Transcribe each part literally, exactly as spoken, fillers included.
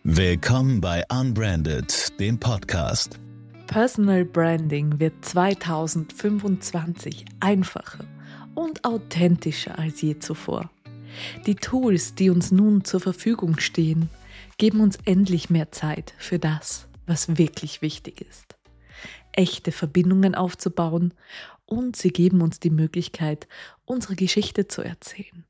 Willkommen bei Unbranded, dem Podcast. Personal Branding wird zweitausendfünfundzwanzig einfacher und authentischer als je zuvor. Die Tools, die uns nun zur Verfügung stehen, geben uns endlich mehr Zeit für das, was wirklich wichtig ist. Echte Verbindungen aufzubauen und sie geben uns die Möglichkeit, unsere Geschichte zu erzählen.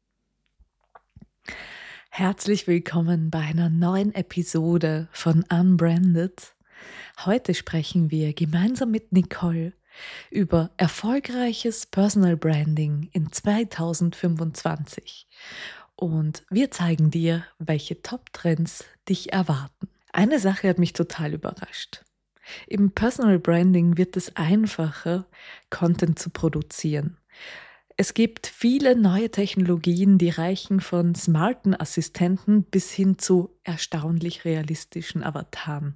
Herzlich willkommen bei einer neuen Episode von Unbranded. Heute sprechen wir gemeinsam mit Nicole über erfolgreiches Personal Branding in zweitausendfünfundzwanzig und wir zeigen dir, welche Top-Trends dich erwarten. Eine Sache hat mich total überrascht. Im Personal Branding wird es einfacher, Content zu produzieren. Es gibt viele neue Technologien, die reichen von smarten Assistenten bis hin zu erstaunlich realistischen Avataren.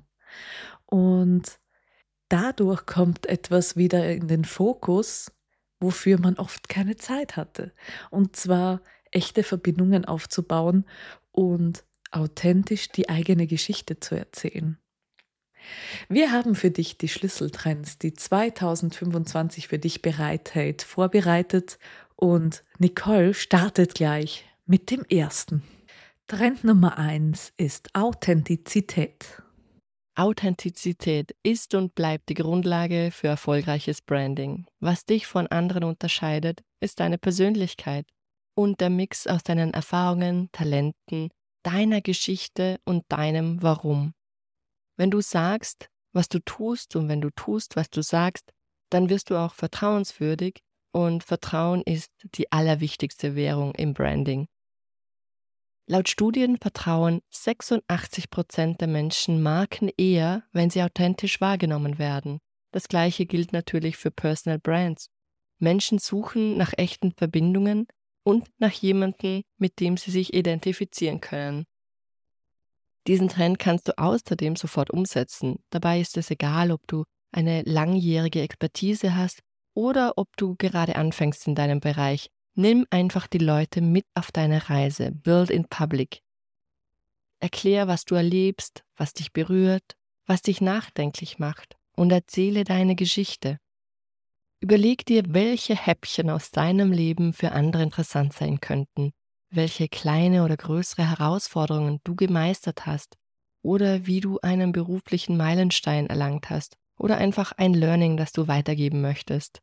Und dadurch kommt etwas wieder in den Fokus, wofür man oft keine Zeit hatte. Und zwar echte Verbindungen aufzubauen und authentisch die eigene Geschichte zu erzählen. Wir haben für dich die Schlüsseltrends, die zweitausendfünfundzwanzig für dich bereithält, vorbereitet und Nicole startet gleich mit dem ersten. Trend Nummer eins ist Authentizität. Authentizität ist und bleibt die Grundlage für erfolgreiches Branding. Was dich von anderen unterscheidet, ist deine Persönlichkeit und der Mix aus deinen Erfahrungen, Talenten, deiner Geschichte und deinem Warum. Wenn du sagst, was du tust und wenn du tust, was du sagst, dann wirst du auch vertrauenswürdig und Vertrauen ist die allerwichtigste Währung im Branding. Laut Studien vertrauen sechsundachtzig Prozent der Menschen Marken eher, wenn sie authentisch wahrgenommen werden. Das Gleiche gilt natürlich für Personal Brands. Menschen suchen nach echten Verbindungen und nach jemandem, mit dem sie sich identifizieren können. Diesen Trend kannst du außerdem sofort umsetzen. Dabei ist es egal, ob du eine langjährige Expertise hast oder ob du gerade anfängst in deinem Bereich. Nimm einfach die Leute mit auf deine Reise. Build in public. Erklär, was du erlebst, was dich berührt, was dich nachdenklich macht und erzähle deine Geschichte. Überleg dir, welche Häppchen aus deinem Leben für andere interessant sein könnten. Welche kleine oder größere Herausforderungen du gemeistert hast oder wie du einen beruflichen Meilenstein erlangt hast oder einfach ein Learning, das du weitergeben möchtest.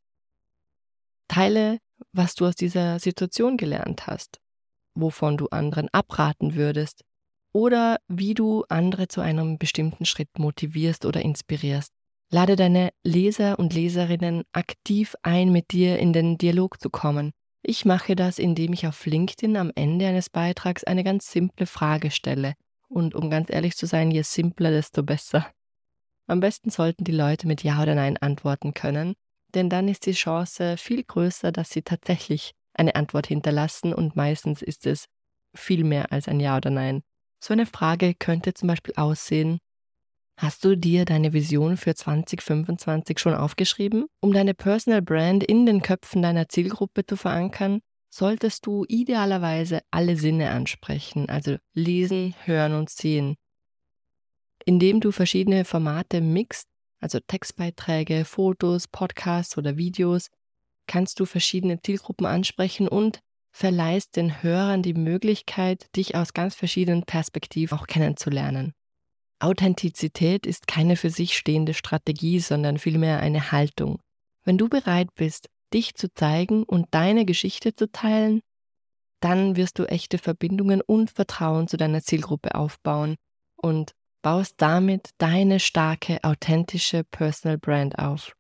Teile, was du aus dieser Situation gelernt hast, wovon du anderen abraten würdest oder wie du andere zu einem bestimmten Schritt motivierst oder inspirierst. Lade deine Leser und Leserinnen aktiv ein, mit dir in den Dialog zu kommen. Ich mache das, indem ich auf LinkedIn am Ende eines Beitrags eine ganz simple Frage stelle. Und um ganz ehrlich zu sein, je simpler, desto besser. Am besten sollten die Leute mit Ja oder Nein antworten können, denn dann ist die Chance viel größer, dass sie tatsächlich eine Antwort hinterlassen und meistens ist es viel mehr als ein Ja oder Nein. So eine Frage könnte zum Beispiel aussehen: Hast du dir deine Vision für zwanzig fünfundzwanzig schon aufgeschrieben? Um deine Personal Brand in den Köpfen deiner Zielgruppe zu verankern, solltest du idealerweise alle Sinne ansprechen, also lesen, hören und sehen. Indem du verschiedene Formate mixt, also Textbeiträge, Fotos, Podcasts oder Videos, kannst du verschiedene Zielgruppen ansprechen und verleihst den Hörern die Möglichkeit, dich aus ganz verschiedenen Perspektiven auch kennenzulernen. Authentizität ist keine für sich stehende Strategie, sondern vielmehr eine Haltung. Wenn du bereit bist, dich zu zeigen und deine Geschichte zu teilen, dann wirst du echte Verbindungen und Vertrauen zu deiner Zielgruppe aufbauen und baust damit deine starke, authentische Personal Brand auf.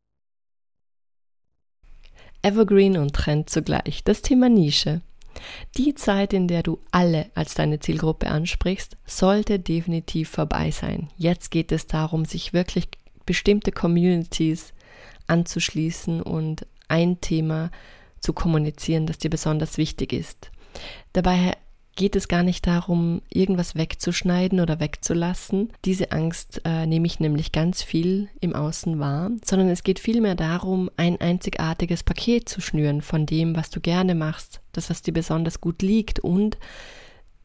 Evergreen und Trend zugleich, das Thema Nische. Die Zeit, in der du alle als deine Zielgruppe ansprichst, sollte definitiv vorbei sein. Jetzt geht es darum, sich wirklich bestimmte Communities anzuschließen und ein Thema zu kommunizieren, das dir besonders wichtig ist. Dabei geht es gar nicht darum, irgendwas wegzuschneiden oder wegzulassen. Diese Angst äh, nehme ich nämlich ganz viel im Außen wahr, sondern es geht vielmehr darum, ein einzigartiges Paket zu schnüren von dem, was du gerne machst, das, was dir besonders gut liegt und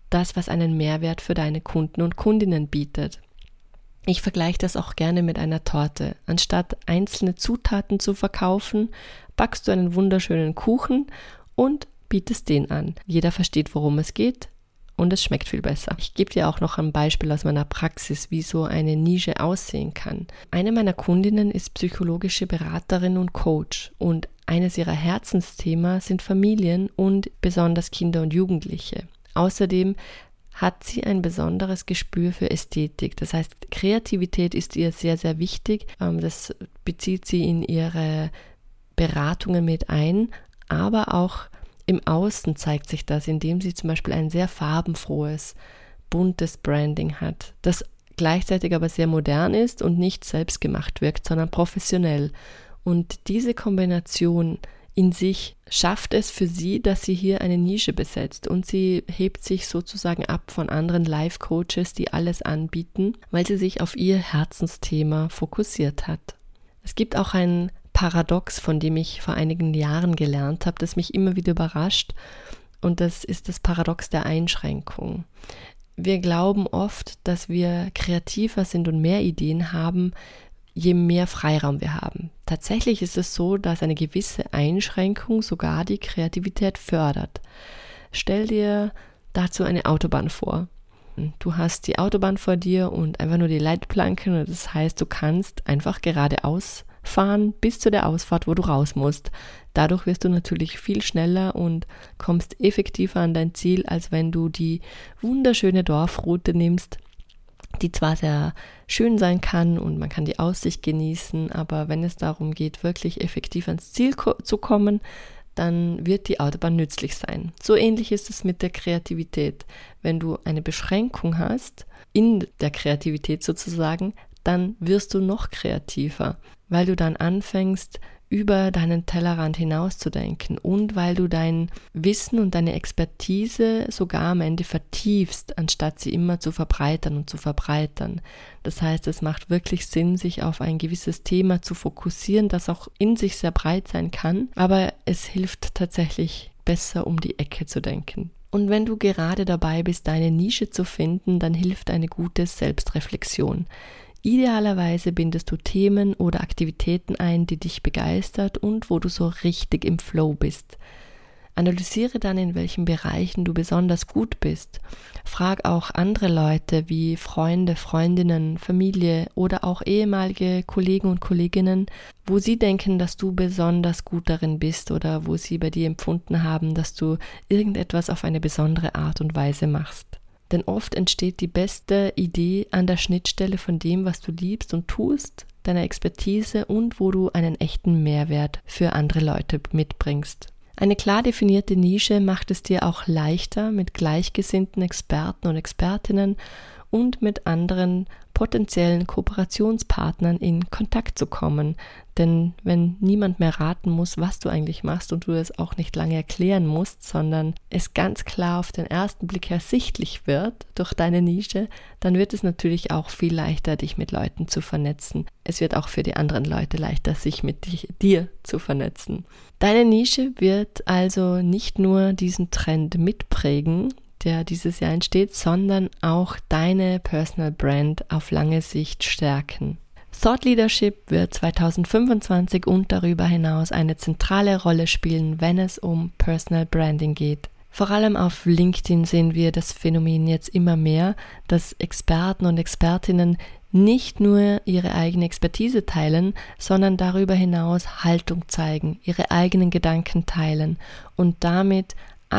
das, was einen Mehrwert für deine Kunden und Kundinnen bietet. Ich vergleiche das auch gerne mit einer Torte. Anstatt einzelne Zutaten zu verkaufen, backst du einen wunderschönen Kuchen und bietest den an. Jeder versteht, worum es geht und es schmeckt viel besser. Ich gebe dir auch noch ein Beispiel aus meiner Praxis, wie so eine Nische aussehen kann. Eine meiner Kundinnen ist psychologische Beraterin und Coach und eines ihrer Herzensthemen sind Familien und besonders Kinder und Jugendliche. Außerdem hat sie ein besonderes Gespür für Ästhetik. Das heißt, Kreativität ist ihr sehr, sehr wichtig. Das bezieht sie in ihre Beratungen mit ein, aber auch im Außen zeigt sich das, indem sie zum Beispiel ein sehr farbenfrohes, buntes Branding hat, das gleichzeitig aber sehr modern ist und nicht selbstgemacht wirkt, sondern professionell. Und diese Kombination in sich schafft es für sie, dass sie hier eine Nische besetzt und sie hebt sich sozusagen ab von anderen Life-Coaches, die alles anbieten, weil sie sich auf ihr Herzensthema fokussiert hat. Es gibt auch ein Paradox, von dem ich vor einigen Jahren gelernt habe, das mich immer wieder überrascht, und das ist das Paradox der Einschränkung. Wir glauben oft, dass wir kreativer sind und mehr Ideen haben, je mehr Freiraum wir haben. Tatsächlich ist es so, dass eine gewisse Einschränkung sogar die Kreativität fördert. Stell dir dazu eine Autobahn vor. Du hast die Autobahn vor dir und einfach nur die Leitplanken, und das heißt, du kannst einfach geradeaus fahren bis zu der Ausfahrt, wo du raus musst. Dadurch wirst du natürlich viel schneller und kommst effektiver an dein Ziel, als wenn du die wunderschöne Dorfroute nimmst, die zwar sehr schön sein kann und man kann die Aussicht genießen, aber wenn es darum geht, wirklich effektiv ans Ziel ko- zu kommen, dann wird die Autobahn nützlich sein. So ähnlich ist es mit der Kreativität. Wenn du eine Beschränkung hast, in der Kreativität sozusagen, dann wirst du noch kreativer, weil du dann anfängst, über deinen Tellerrand hinauszudenken und weil du dein Wissen und deine Expertise sogar am Ende vertiefst, anstatt sie immer zu verbreitern und zu verbreitern. Das heißt, es macht wirklich Sinn, sich auf ein gewisses Thema zu fokussieren, das auch in sich sehr breit sein kann, aber es hilft tatsächlich besser, um die Ecke zu denken. Und wenn du gerade dabei bist, deine Nische zu finden, dann hilft eine gute Selbstreflexion. Idealerweise bindest du Themen oder Aktivitäten ein, die dich begeistert und wo du so richtig im Flow bist. Analysiere dann, in welchen Bereichen du besonders gut bist. Frag auch andere Leute wie Freunde, Freundinnen, Familie oder auch ehemalige Kollegen und Kolleginnen, wo sie denken, dass du besonders gut darin bist oder wo sie bei dir empfunden haben, dass du irgendetwas auf eine besondere Art und Weise machst. Denn oft entsteht die beste Idee an der Schnittstelle von dem, was du liebst und tust, deiner Expertise und wo du einen echten Mehrwert für andere Leute mitbringst. Eine klar definierte Nische macht es dir auch leichter, mit gleichgesinnten Experten und Expertinnen und mit anderen potenziellen Kooperationspartnern in Kontakt zu kommen. Denn wenn niemand mehr raten muss, was du eigentlich machst und du es auch nicht lange erklären musst, sondern es ganz klar auf den ersten Blick ersichtlich wird durch deine Nische, dann wird es natürlich auch viel leichter, dich mit Leuten zu vernetzen. Es wird auch für die anderen Leute leichter, sich mit dich, dir zu vernetzen. Deine Nische wird also nicht nur diesen Trend mitprägen, der dieses Jahr entsteht, sondern auch deine Personal Brand auf lange Sicht stärken. Thought Leadership wird zwanzig fünfundzwanzig und darüber hinaus eine zentrale Rolle spielen, wenn es um Personal Branding geht. Vor allem auf LinkedIn sehen wir das Phänomen jetzt immer mehr, dass Experten und Expertinnen nicht nur ihre eigene Expertise teilen, sondern darüber hinaus Haltung zeigen, ihre eigenen Gedanken teilen und damit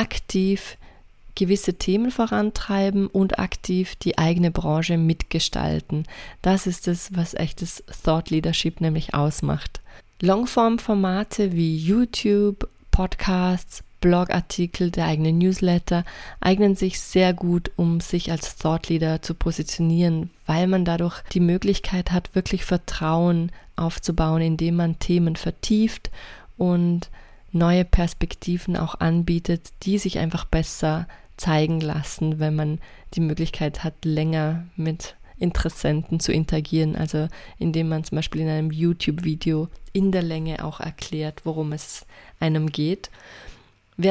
aktiv gewisse Themen vorantreiben und aktiv die eigene Branche mitgestalten. Das ist es, was echtes Thought Leadership nämlich ausmacht. Longform-Formate wie YouTube, Podcasts, Blogartikel, der eigene Newsletter eignen sich sehr gut, um sich als Thought Leader zu positionieren, weil man dadurch die Möglichkeit hat, wirklich Vertrauen aufzubauen, indem man Themen vertieft und neue Perspektiven auch anbietet, die sich einfach besser zeigen lassen, wenn man die Möglichkeit hat, länger mit Interessenten zu interagieren, also indem man zum Beispiel in einem YouTube-Video in der Länge auch erklärt, worum es einem geht. Während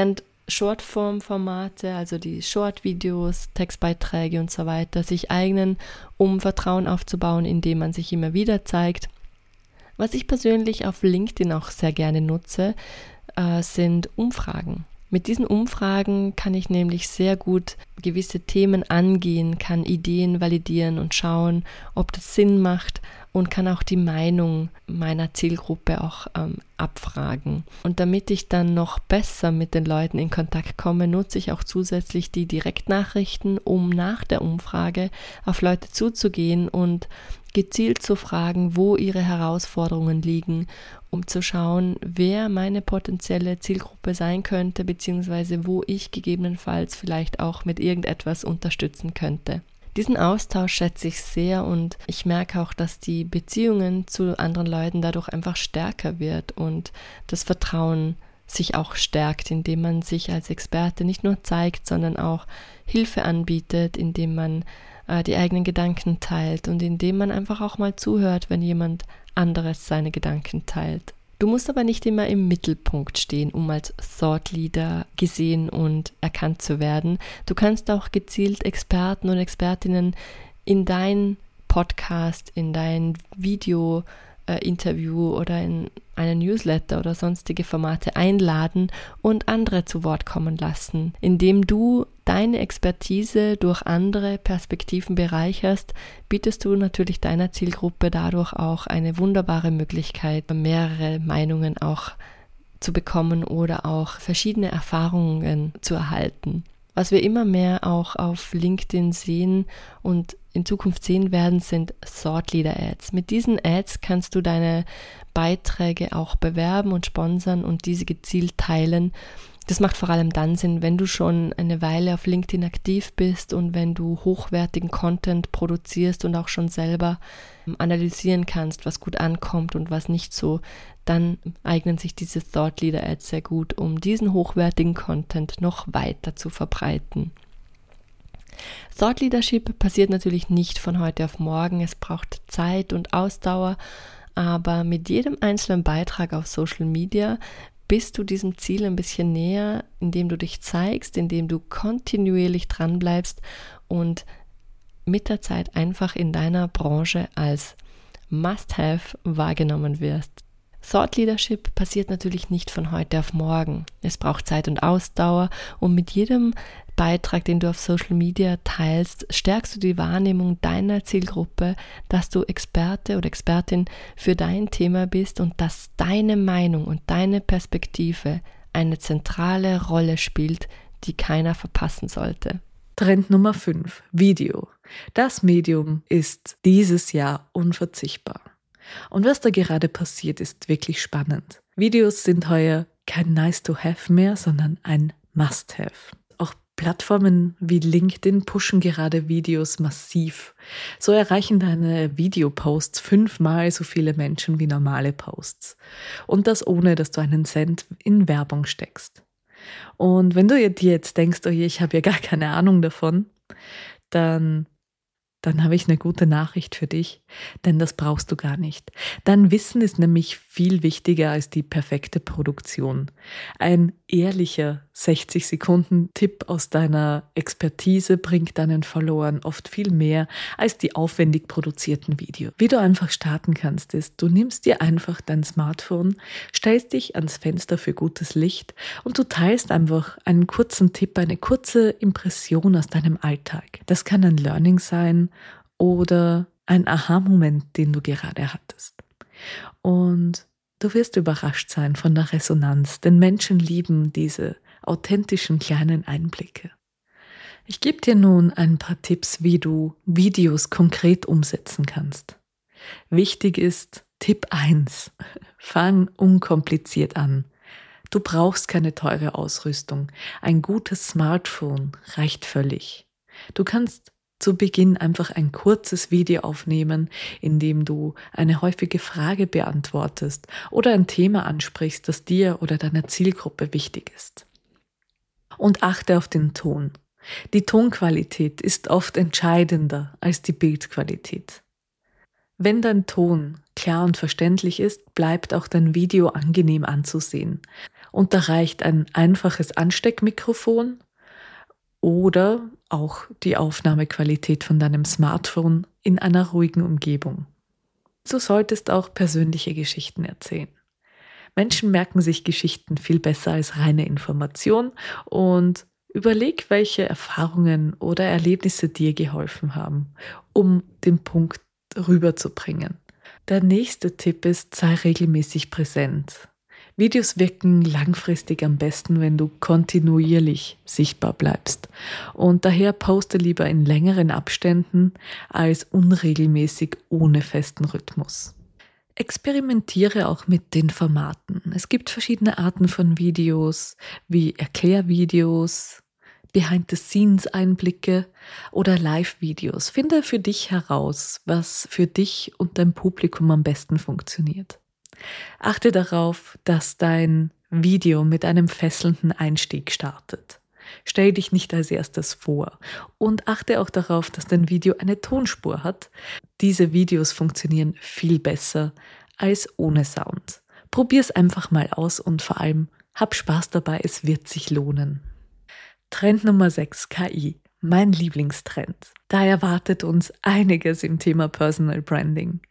Shortform-Formate, also die Short-Videos, Textbeiträge und so weiter, sich eignen, um Vertrauen aufzubauen, indem man sich immer wieder zeigt. Was ich persönlich auf LinkedIn auch sehr gerne nutze, äh, sind Umfragen. Mit diesen Umfragen kann ich nämlich sehr gut gewisse Themen angehen, kann Ideen validieren und schauen, ob das Sinn macht und kann auch die Meinung meiner Zielgruppe auch ähm, abfragen. Und damit ich dann noch besser mit den Leuten in Kontakt komme, nutze ich auch zusätzlich die Direktnachrichten, um nach der Umfrage auf Leute zuzugehen und gezielt zu fragen, wo ihre Herausforderungen liegen, um zu schauen, wer meine potenzielle Zielgruppe sein könnte, beziehungsweise wo ich gegebenenfalls vielleicht auch mit irgendetwas unterstützen könnte. Diesen Austausch schätze ich sehr und ich merke auch, dass die Beziehungen zu anderen Leuten dadurch einfach stärker wird und das Vertrauen sich auch stärkt, indem man sich als Experte nicht nur zeigt, sondern auch Hilfe anbietet, indem man äh, die eigenen Gedanken teilt und indem man einfach auch mal zuhört, wenn jemand anderes seine Gedanken teilt. Du musst aber nicht immer im Mittelpunkt stehen, um als Thought Leader gesehen und erkannt zu werden. Du kannst auch gezielt Experten und Expertinnen in dein Podcast, in dein Video, äh, Interview oder in einen Newsletter oder sonstige Formate einladen und andere zu Wort kommen lassen, indem du deine Expertise durch andere Perspektiven bereicherst, bietest du natürlich deiner Zielgruppe dadurch auch eine wunderbare Möglichkeit, mehrere Meinungen auch zu bekommen oder auch verschiedene Erfahrungen zu erhalten. Was wir immer mehr auch auf LinkedIn sehen und in Zukunft sehen werden, sind Thought Leader Ads. Mit diesen Ads kannst du deine Beiträge auch bewerben und sponsern und diese gezielt teilen. Das macht vor allem dann Sinn, wenn du schon eine Weile auf LinkedIn aktiv bist und wenn du hochwertigen Content produzierst und auch schon selber analysieren kannst, was gut ankommt und was nicht so, dann eignen sich diese Thought Leader Ads sehr gut, um diesen hochwertigen Content noch weiter zu verbreiten. Thought Leadership passiert natürlich nicht von heute auf morgen, es braucht Zeit und Ausdauer, aber mit jedem einzelnen Beitrag auf Social Media bist du diesem Ziel ein bisschen näher, indem du dich zeigst, indem du kontinuierlich dranbleibst und mit der Zeit einfach in deiner Branche als Must-Have wahrgenommen wirst. Thought Leadership passiert natürlich nicht von heute auf morgen. Es braucht Zeit und Ausdauer und mit jedem Beitrag, den du auf Social Media teilst, stärkst du die Wahrnehmung deiner Zielgruppe, dass du Experte oder Expertin für dein Thema bist und dass deine Meinung und deine Perspektive eine zentrale Rolle spielt, die keiner verpassen sollte. Trend Nummer fünf, Video. Das Medium ist dieses Jahr unverzichtbar. Und was da gerade passiert, ist wirklich spannend. Videos sind heuer kein Nice-to-have mehr, sondern ein Must-have. Auch Plattformen wie LinkedIn pushen gerade Videos massiv. So erreichen deine Videoposts fünfmal so viele Menschen wie normale Posts. Und das ohne, dass du einen Cent in Werbung steckst. Und wenn du dir jetzt denkst, oh je, ich habe ja gar keine Ahnung davon, dann... dann habe ich eine gute Nachricht für dich, denn das brauchst du gar nicht. Dein Wissen ist nämlich viel wichtiger als die perfekte Produktion. Ein ehrlicher sechzig Sekunden Tipp aus deiner Expertise bringt deinen Followern oft viel mehr als die aufwendig produzierten Videos. Wie du einfach starten kannst, ist, du nimmst dir einfach dein Smartphone, stellst dich ans Fenster für gutes Licht und du teilst einfach einen kurzen Tipp, eine kurze Impression aus deinem Alltag. Das kann ein Learning sein oder ein Aha-Moment, den du gerade hattest. Und du wirst überrascht sein von der Resonanz, denn Menschen lieben diese authentischen kleinen Einblicke. Ich gebe dir nun ein paar Tipps, wie du Videos konkret umsetzen kannst. Wichtig ist Tipp eins. Fang unkompliziert an. Du brauchst keine teure Ausrüstung. Ein gutes Smartphone reicht völlig. Du kannst zu Beginn einfach ein kurzes Video aufnehmen, in dem du eine häufige Frage beantwortest oder ein Thema ansprichst, das dir oder deiner Zielgruppe wichtig ist. Und achte auf den Ton. Die Tonqualität ist oft entscheidender als die Bildqualität. Wenn dein Ton klar und verständlich ist, bleibt auch dein Video angenehm anzusehen. Und da reicht ein einfaches Ansteckmikrofon oder auch die Aufnahmequalität von deinem Smartphone in einer ruhigen Umgebung. Du solltest auch persönliche Geschichten erzählen. Menschen merken sich Geschichten viel besser als reine Information und überleg, welche Erfahrungen oder Erlebnisse dir geholfen haben, um den Punkt rüberzubringen. Der nächste Tipp ist, sei regelmäßig präsent. Videos wirken langfristig am besten, wenn du kontinuierlich sichtbar bleibst. Und daher poste lieber in längeren Abständen als unregelmäßig ohne festen Rhythmus. Experimentiere auch mit den Formaten. Es gibt verschiedene Arten von Videos, wie Erklärvideos, Behind-the-Scenes-Einblicke oder Live-Videos. Finde für dich heraus, was für dich und dein Publikum am besten funktioniert. Achte darauf, dass dein Video mit einem fesselnden Einstieg startet. Stell dich nicht als erstes vor und achte auch darauf, dass dein Video eine Tonspur hat. Diese Videos funktionieren viel besser als ohne Sound. Probier es einfach mal aus und vor allem hab Spaß dabei, es wird sich lohnen. Trend Nummer sechs, K I. Mein Lieblingstrend. Da erwartet uns einiges im Thema Personal Branding.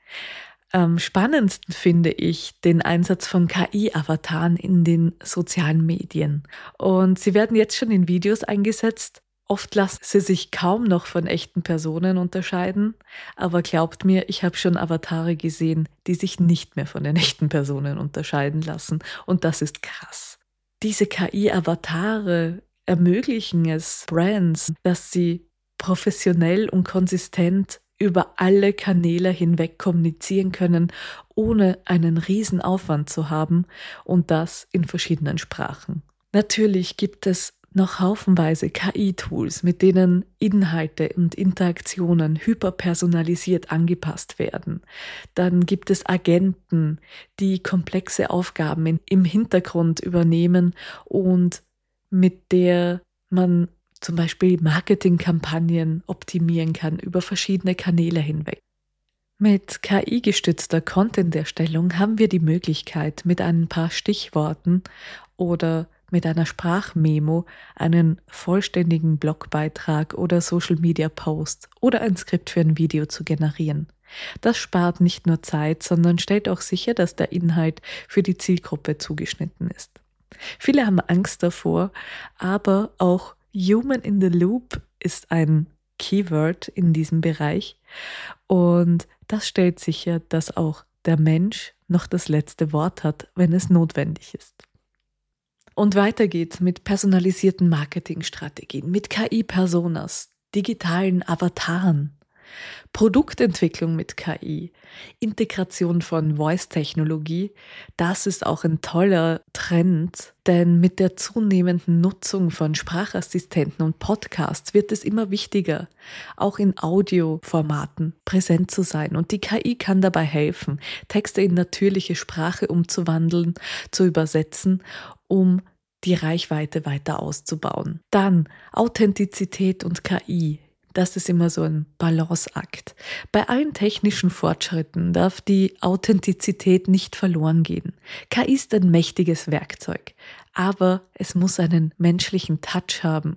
Am spannendsten finde ich den Einsatz von K I-Avataren in den sozialen Medien. Und sie werden jetzt schon in Videos eingesetzt. Oft lassen sie sich kaum noch von echten Personen unterscheiden. Aber glaubt mir, ich habe schon Avatare gesehen, die sich nicht mehr von den echten Personen unterscheiden lassen. Und das ist krass. Diese K I-Avatare ermöglichen es Brands, dass sie professionell und konsistent über alle Kanäle hinweg kommunizieren können, ohne einen riesen Aufwand zu haben und das in verschiedenen Sprachen. Natürlich gibt es noch haufenweise K I-Tools, mit denen Inhalte und Interaktionen hyperpersonalisiert angepasst werden. Dann gibt es Agenten, die komplexe Aufgaben im Hintergrund übernehmen und mit der man zum Beispiel Marketingkampagnen optimieren kann über verschiedene Kanäle hinweg. Mit K I-gestützter Content-Erstellung haben wir die Möglichkeit, mit ein paar Stichworten oder mit einer Sprachmemo einen vollständigen Blogbeitrag oder Social-Media-Post oder ein Skript für ein Video zu generieren. Das spart nicht nur Zeit, sondern stellt auch sicher, dass der Inhalt für die Zielgruppe zugeschnitten ist. Viele haben Angst davor, aber auch Human in the Loop ist ein Keyword in diesem Bereich und das stellt sicher, dass auch der Mensch noch das letzte Wort hat, wenn es notwendig ist. Und weiter geht's mit personalisierten Marketingstrategien, mit K I-Personas, digitalen Avataren, Produktentwicklung mit K I, Integration von Voice-Technologie, das ist auch ein toller Trend, denn mit der zunehmenden Nutzung von Sprachassistenten und Podcasts wird es immer wichtiger, auch in Audioformaten präsent zu sein. Und die K I kann dabei helfen, Texte in natürliche Sprache umzuwandeln, zu übersetzen, um die Reichweite weiter auszubauen. Dann Authentizität und K I. Das ist immer so ein Balanceakt. Bei allen technischen Fortschritten darf die Authentizität nicht verloren gehen. K I ist ein mächtiges Werkzeug, aber es muss einen menschlichen Touch haben.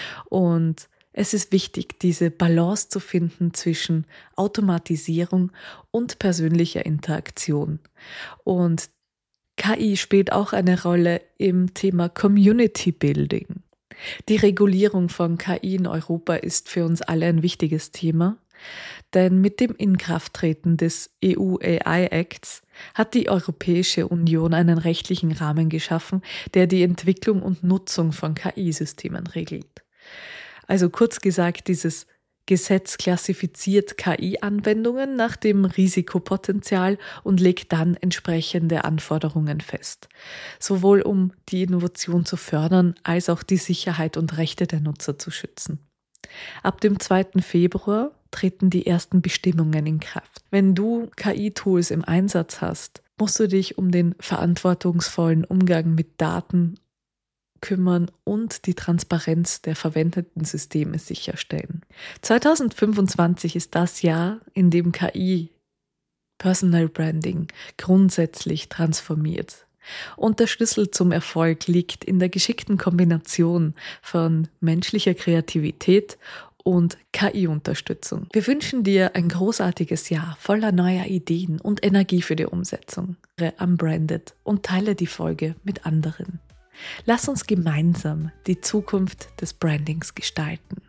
Und es ist wichtig, diese Balance zu finden zwischen Automatisierung und persönlicher Interaktion. Und K I spielt auch eine Rolle im Thema Community Building. Die Regulierung von K I in Europa ist für uns alle ein wichtiges Thema, denn mit dem Inkrafttreten des E U A I-Acts hat die Europäische Union einen rechtlichen Rahmen geschaffen, der die Entwicklung und Nutzung von K I-Systemen regelt. Also kurz gesagt, dieses Gesetz klassifiziert K I-Anwendungen nach dem Risikopotenzial und legt dann entsprechende Anforderungen fest, sowohl um die Innovation zu fördern, als auch die Sicherheit und Rechte der Nutzer zu schützen. Ab dem zweiten Februar treten die ersten Bestimmungen in Kraft. Wenn du K I-Tools im Einsatz hast, musst du dich um den verantwortungsvollen Umgang mit Daten kümmern und die Transparenz der verwendeten Systeme sicherstellen. zwanzig fünfundzwanzig ist das Jahr, in dem K I Personal Branding grundsätzlich transformiert. Und der Schlüssel zum Erfolg liegt in der geschickten Kombination von menschlicher Kreativität und K I-Unterstützung. Wir wünschen dir ein großartiges Jahr voller neuer Ideen und Energie für die Umsetzung. Unbranded und teile die Folge mit anderen. Lass uns gemeinsam die Zukunft des Brandings gestalten.